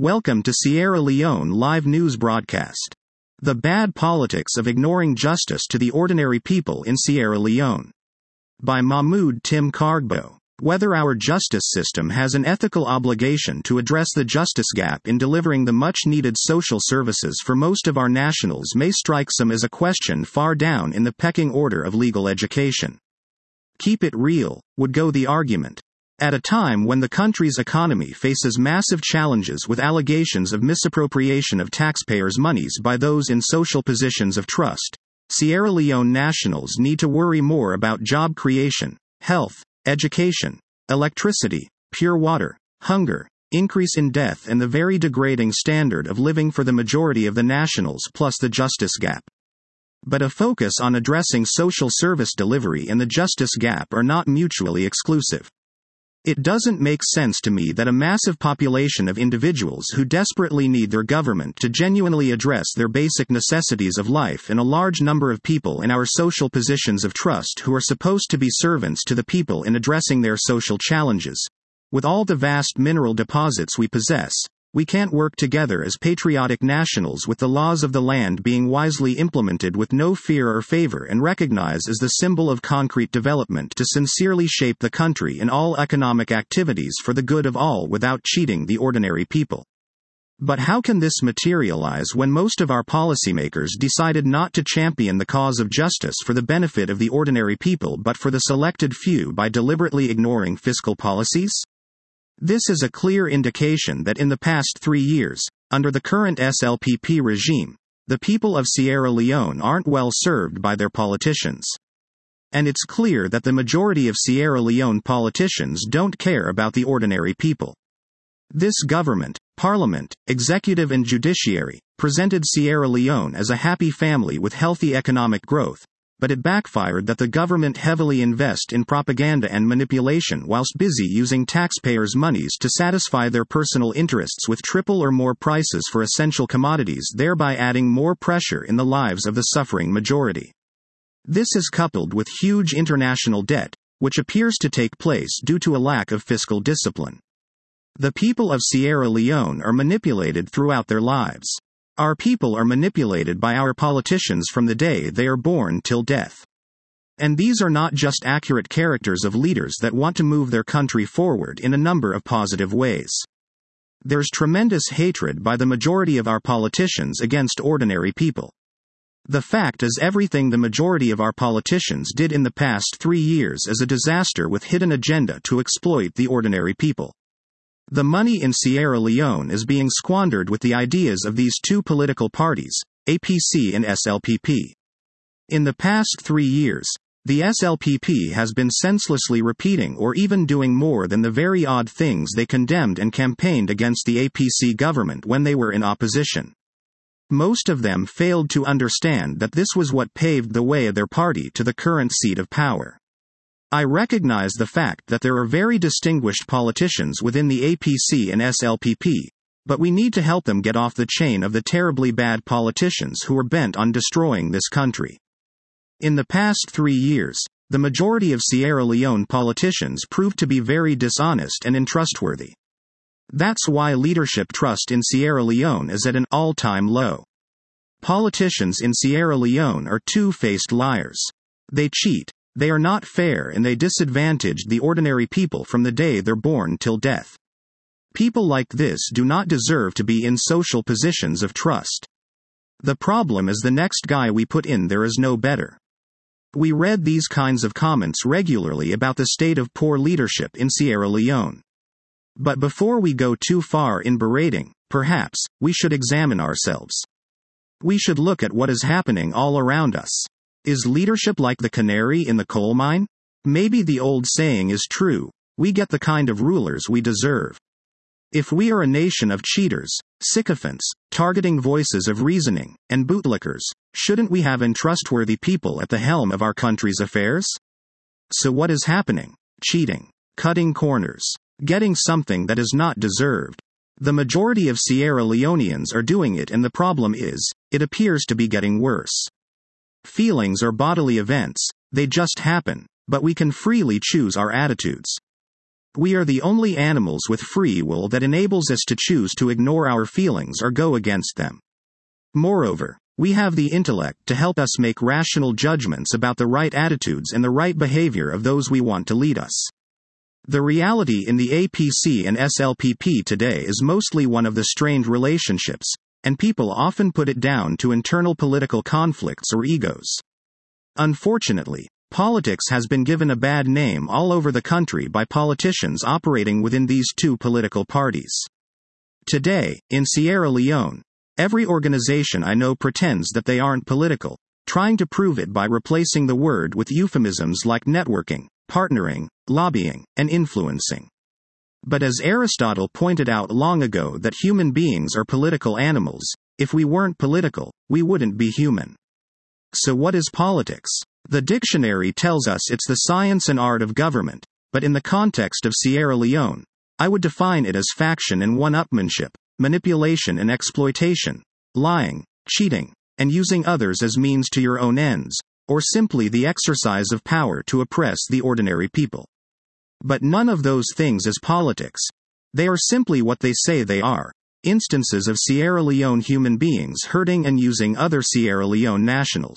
Welcome to Sierra Leone Live News Broadcast. The Bad Politics of Ignoring Justice to the Ordinary People in Sierra Leone. By Mahmoud Tim Kargbo. Whether our justice system has an ethical obligation to address the justice gap in delivering the much-needed social services for most of our nationals may strike some as a question far down in the pecking order of legal education. Keep it real, would go the argument. At a time when the country's economy faces massive challenges with allegations of misappropriation of taxpayers' monies by those in social positions of trust, Sierra Leone nationals need to worry more about job creation, health, education, electricity, pure water, hunger, increase in death, and the very degrading standard of living for the majority of the nationals, plus the justice gap. But a focus on addressing social service delivery and the justice gap are not mutually exclusive. It doesn't make sense to me that a massive population of individuals who desperately need their government to genuinely address their basic necessities of life and a large number of people in our social positions of trust who are supposed to be servants to the people in addressing their social challenges. With all the vast mineral deposits we possess, we can't work together as patriotic nationals with the laws of the land being wisely implemented with no fear or favor and recognized as the symbol of concrete development to sincerely shape the country in all economic activities for the good of all without cheating the ordinary people. But how can this materialize when most of our policymakers decided not to champion the cause of justice for the benefit of the ordinary people but for the selected few by deliberately ignoring fiscal policies? This is a clear indication that in the past 3 years, under the current SLPP regime, the people of Sierra Leone aren't well served by their politicians. And it's clear that the majority of Sierra Leone politicians don't care about the ordinary people. This government, parliament, executive and judiciary, presented Sierra Leone as a happy family with healthy economic growth, but it backfired that the government heavily invest in propaganda and manipulation whilst busy using taxpayers' monies to satisfy their personal interests with triple or more prices for essential commodities, thereby adding more pressure in the lives of the suffering majority. This is coupled with huge international debt, which appears to take place due to a lack of fiscal discipline. The people of Sierra Leone are manipulated throughout their lives. Our people are manipulated by our politicians from the day they are born till death. And these are not just accurate characters of leaders that want to move their country forward in a number of positive ways. There's tremendous hatred by the majority of our politicians against ordinary people. The fact is, everything the majority of our politicians did in the past 3 years is a disaster with hidden agenda to exploit the ordinary people. The money in Sierra Leone is being squandered with the ideas of these two political parties, APC and SLPP. In the past 3 years, the SLPP has been senselessly repeating or even doing more than the very odd things they condemned and campaigned against the APC government when they were in opposition. Most of them failed to understand that this was what paved the way of their party to the current seat of power. I recognize the fact that there are very distinguished politicians within the APC and SLPP, but we need to help them get off the chain of the terribly bad politicians who are bent on destroying this country. In the past 3 years, the majority of Sierra Leone politicians proved to be very dishonest and untrustworthy. That's why leadership trust in Sierra Leone is at an all-time low. Politicians in Sierra Leone are two-faced liars. They cheat. They are not fair, and they disadvantaged the ordinary people from the day they're born till death. People like this do not deserve to be in social positions of trust. The problem is the next guy we put in there is no better. We read these kinds of comments regularly about the state of poor leadership in Sierra Leone. But before we go too far in berating, perhaps, we should examine ourselves. We should look at what is happening all around us. Is leadership like the canary in the coal mine? Maybe the old saying is true, we get the kind of rulers we deserve. If we are a nation of cheaters, sycophants, targeting voices of reasoning, and bootlickers, shouldn't we have untrustworthy people at the helm of our country's affairs? So what is happening? Cheating. Cutting corners. Getting something that is not deserved. The majority of Sierra Leoneans are doing it, and the problem is, it appears to be getting worse. Feelings are bodily events, they just happen, but we can freely choose our attitudes. We are the only animals with free will that enables us to choose to ignore our feelings or go against them. Moreover, we have the intellect to help us make rational judgments about the right attitudes and the right behavior of those we want to lead us. The reality in the APC and SLPP today is mostly one of the strained relationships, and people often put it down to internal political conflicts or egos. Unfortunately, politics has been given a bad name all over the country by politicians operating within these two political parties. Today, in Sierra Leone, every organization I know pretends that they aren't political, trying to prove it by replacing the word with euphemisms like networking, partnering, lobbying, and influencing. But as Aristotle pointed out long ago that human beings are political animals, if we weren't political, we wouldn't be human. So what is politics? The dictionary tells us it's the science and art of government, but in the context of Sierra Leone, I would define it as faction and one-upmanship, manipulation and exploitation, lying, cheating, and using others as means to your own ends, or simply the exercise of power to oppress the ordinary people. But none of those things is politics. They are simply what they say they are, instances of Sierra Leone human beings hurting and using other Sierra Leone nationals.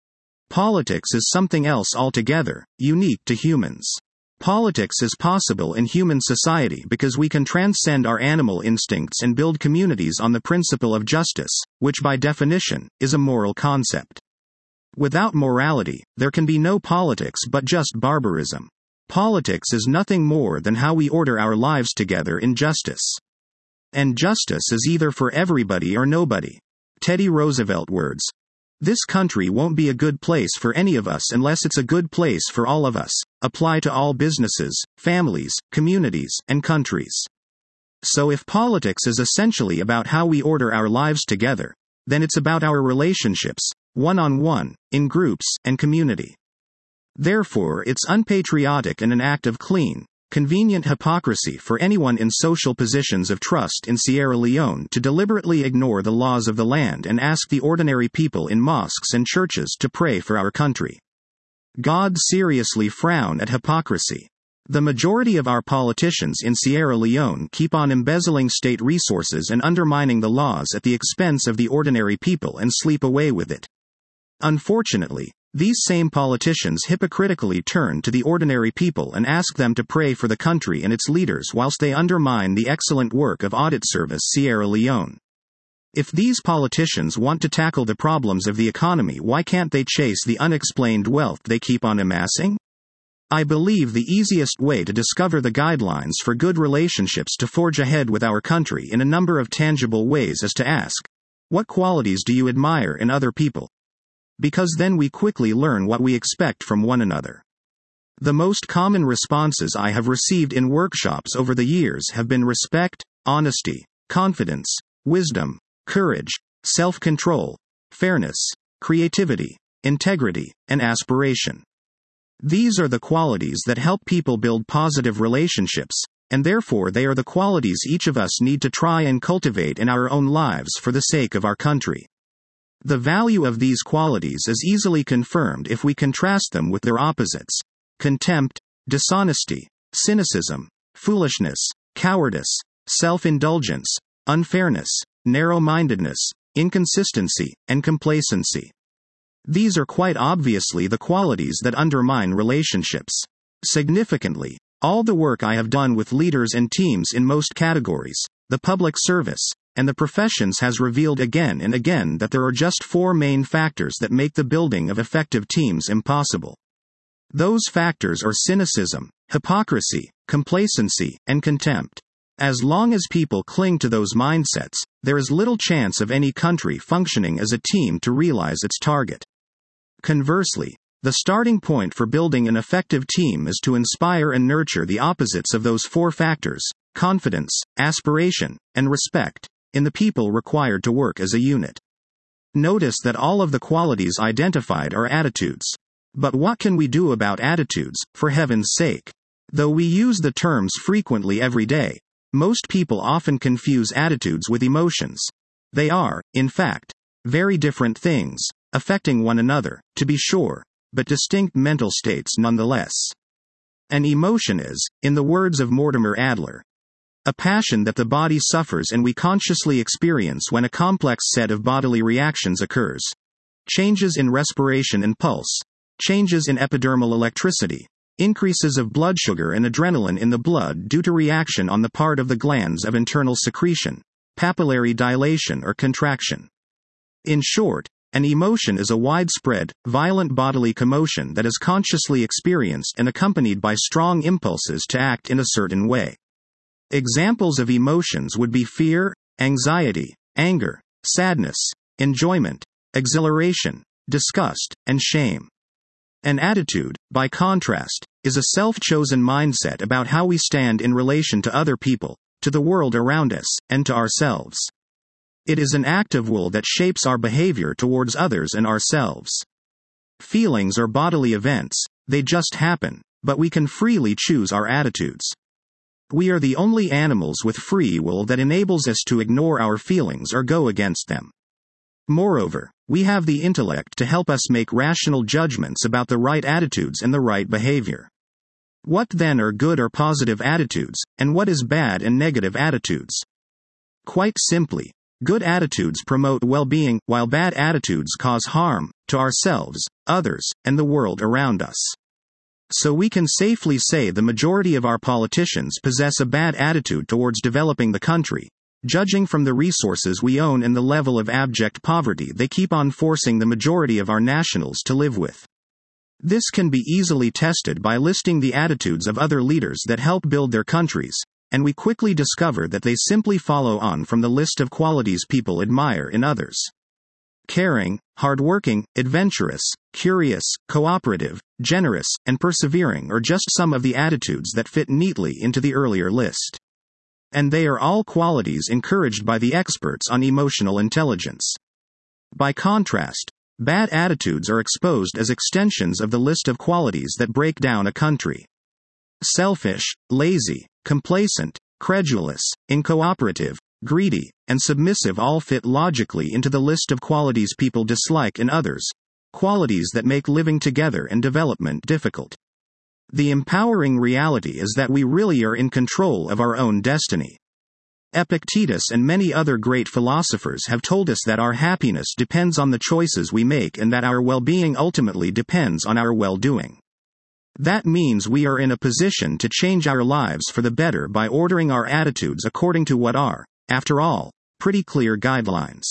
Politics is something else altogether, unique to humans. Politics is possible in human society because we can transcend our animal instincts and build communities on the principle of justice, which by definition, is a moral concept. Without morality, there can be no politics but just barbarism. Politics is nothing more than how we order our lives together in justice. And justice is either for everybody or nobody. Teddy Roosevelt words. This country won't be a good place for any of us unless it's a good place for all of us. Apply to all businesses, families, communities, and countries. So if politics is essentially about how we order our lives together, then it's about our relationships, one-on-one, in groups, and community. Therefore, it's unpatriotic and an act of clean, convenient hypocrisy for anyone in social positions of trust in Sierra Leone to deliberately ignore the laws of the land and ask the ordinary people in mosques and churches to pray for our country. God seriously frown at hypocrisy. The majority of our politicians in Sierra Leone keep on embezzling state resources and undermining the laws at the expense of the ordinary people and sleep away with it. Unfortunately, these same politicians hypocritically turn to the ordinary people and ask them to pray for the country and its leaders whilst they undermine the excellent work of Audit Service Sierra Leone. If these politicians want to tackle the problems of the economy, why can't they chase the unexplained wealth they keep on amassing? I believe the easiest way to discover the guidelines for good relationships to forge ahead with our country in a number of tangible ways is to ask, what qualities do you admire in other people? Because then we quickly learn what we expect from one another. The most common responses I have received in workshops over the years have been respect, honesty, confidence, wisdom, courage, self-control, fairness, creativity, integrity, and aspiration. These are the qualities that help people build positive relationships, and therefore they are the qualities each of us need to try and cultivate in our own lives for the sake of our country. The value of these qualities is easily confirmed if we contrast them with their opposites: contempt, dishonesty, cynicism, foolishness, cowardice, self-indulgence, unfairness, narrow-mindedness, inconsistency, and complacency. These are quite obviously the qualities that undermine relationships. Significantly, all the work I have done with leaders and teams in most categories, the public service, and the professions has revealed again and again that there are just four main factors that make the building of effective teams impossible. Those factors are cynicism, hypocrisy, complacency, and contempt. As long as people cling to those mindsets, there is little chance of any country functioning as a team to realize its target. Conversely, the starting point for building an effective team is to inspire and nurture the opposites of those four factors: confidence, aspiration, and respect, in the people required to work as a unit. Notice that all of the qualities identified are attitudes. But what can we do about attitudes, for heaven's sake? Though we use the terms frequently every day, most people often confuse attitudes with emotions. They are, in fact, very different things, affecting one another, to be sure, but distinct mental states nonetheless. An emotion is, in the words of Mortimer Adler, a passion that the body suffers and we consciously experience when a complex set of bodily reactions occurs. Changes in respiration and pulse, changes in epidermal electricity, increases of blood sugar and adrenaline in the blood due to reaction on the part of the glands of internal secretion, papillary dilation or contraction. In short, an emotion is a widespread, violent bodily commotion that is consciously experienced and accompanied by strong impulses to act in a certain way. Examples of emotions would be fear, anxiety, anger, sadness, enjoyment, exhilaration, disgust, and shame. An attitude, by contrast, is a self-chosen mindset about how we stand in relation to other people, to the world around us, and to ourselves. It is an act of will that shapes our behavior towards others and ourselves. Feelings are bodily events, they just happen, but we can freely choose our attitudes. We are the only animals with free will that enables us to ignore our feelings or go against them. Moreover, we have the intellect to help us make rational judgments about the right attitudes and the right behavior. What then are good or positive attitudes, and what is bad and negative attitudes? Quite simply, good attitudes promote well-being, while bad attitudes cause harm, to ourselves, others, and the world around us. So we can safely say the majority of our politicians possess a bad attitude towards developing the country, judging from the resources we own and the level of abject poverty they keep on forcing the majority of our nationals to live with. This can be easily tested by listing the attitudes of other leaders that help build their countries, and we quickly discover that they simply follow on from the list of qualities people admire in others. Caring, hardworking, adventurous, curious, cooperative, generous, and persevering are just some of the attitudes that fit neatly into the earlier list. And they are all qualities encouraged by the experts on emotional intelligence. By contrast, bad attitudes are exposed as extensions of the list of qualities that break down a country. Selfish, lazy, complacent, credulous, incooperative, greedy, and submissive all fit logically into the list of qualities people dislike in others, qualities that make living together and development difficult. The empowering reality is that we really are in control of our own destiny. Epictetus and many other great philosophers have told us that our happiness depends on the choices we make and that our well-being ultimately depends on our well-doing. That means we are in a position to change our lives for the better by ordering our attitudes according to what are, after all, pretty clear guidelines.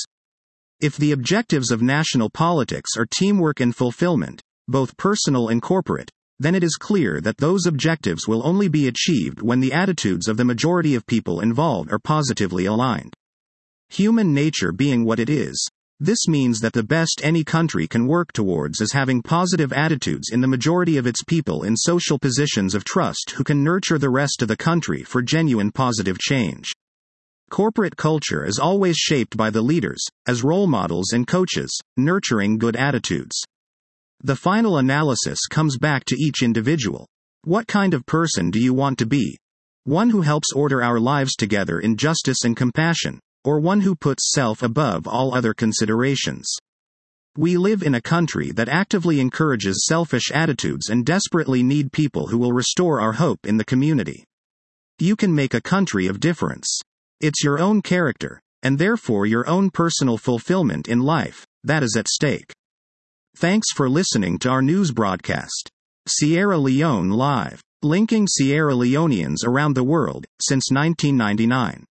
If the objectives of national politics are teamwork and fulfillment, both personal and corporate, then it is clear that those objectives will only be achieved when the attitudes of the majority of people involved are positively aligned. Human nature being what it is, this means that the best any country can work towards is having positive attitudes in the majority of its people in social positions of trust who can nurture the rest of the country for genuine positive change. Corporate culture is always shaped by the leaders, as role models and coaches, nurturing good attitudes. The final analysis comes back to each individual. What kind of person do you want to be? One who helps order our lives together in justice and compassion, or one who puts self above all other considerations? We live in a country that actively encourages selfish attitudes and desperately need people who will restore our hope in the community. You can make a country of difference. It's your own character, and therefore your own personal fulfillment in life, that is at stake. Thanks for listening to our news broadcast. Sierra Leone Live. Linking Sierra Leoneans around the world, since 1999.